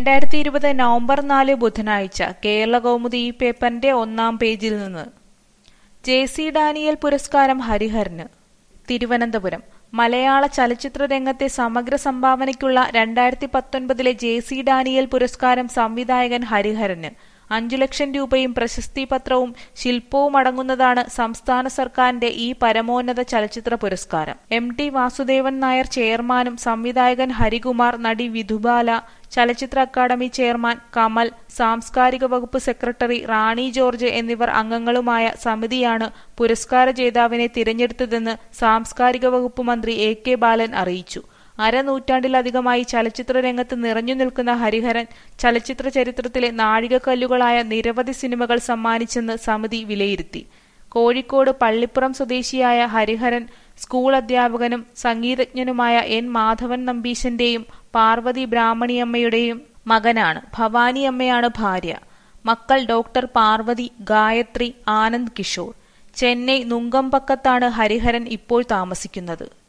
2020 November 4 ബുധനാഴ്ച കേരളകൗമുദി ഈ പേപ്പറിന്റെ ഒന്നാം പേജിൽ നിന്ന് ജെ.സി. ഡാനിയേൽ പുരസ്കാരം ഹരിഹരന്. തിരുവനന്തപുരം മലയാള ചലച്ചിത്ര രംഗത്തെ സമഗ്ര സംഭാവനയ്ക്കുള്ള 2019 ജെ.സി. ഡാനിയേൽ പുരസ്കാരം സംവിധായകൻ ഹരിഹരന്. 5 ലക്ഷം രൂപയും പ്രശസ്തിപത്രവും ശില്പവും അടങ്ങുന്നതാണ് സംസ്ഥാന സർക്കാരിന്റെ ഈ പരമോന്നത ചലച്ചിത്ര പുരസ്കാരം. എം.ടി. വാസുദേവൻ നായർ ചെയർമാനും സംവിധായകൻ ഹരികുമാർ, നടി വിധുബാല, ചലച്ചിത്ര അക്കാദമി ചെയർമാൻ കമൽ, സാംസ്കാരിക വകുപ്പ് സെക്രട്ടറി റാണി ജോർജ് എന്നിവർ അംഗങ്ങളുമായ സമിതിയാണ് പുരസ്കാര ജേതാവിനെ തിരഞ്ഞെടുത്തതെന്ന് സാംസ്കാരിക വകുപ്പ് മന്ത്രി എ.കെ. ബാലൻ അറിയിച്ചു. അരനൂറ്റാണ്ടിലധികമായി ചലച്ചിത്ര രംഗത്ത് നിറഞ്ഞു നിൽക്കുന്ന ഹരിഹരൻ ചലച്ചിത്ര ചരിത്രത്തിലെ നാഴികക്കല്ലുകളായ നിരവധി സിനിമകൾ സമ്മാനിച്ചെന്ന് സമിതി വിലയിരുത്തി. കോഴിക്കോട് പള്ളിപ്പുറം സ്വദേശിയായ ഹരിഹരൻ സ്കൂൾ അധ്യാപകനും സംഗീതജ്ഞനുമായ എൻ. മാധവൻ നമ്പീശന്റെയും പാർവതി ബ്രാഹ്മണിയമ്മയുടെയും മകനാണ്. ഭവാനി അമ്മയാണ് ഭാര്യ. മക്കൾ ഡോക്ടർ പാർവതി, ഗായത്രി, ആനന്ദ് കിഷോർ. ചെന്നൈ നുങ്കമ്പക്കത്താണ് ഹരിഹരൻ ഇപ്പോൾ താമസിക്കുന്നത്.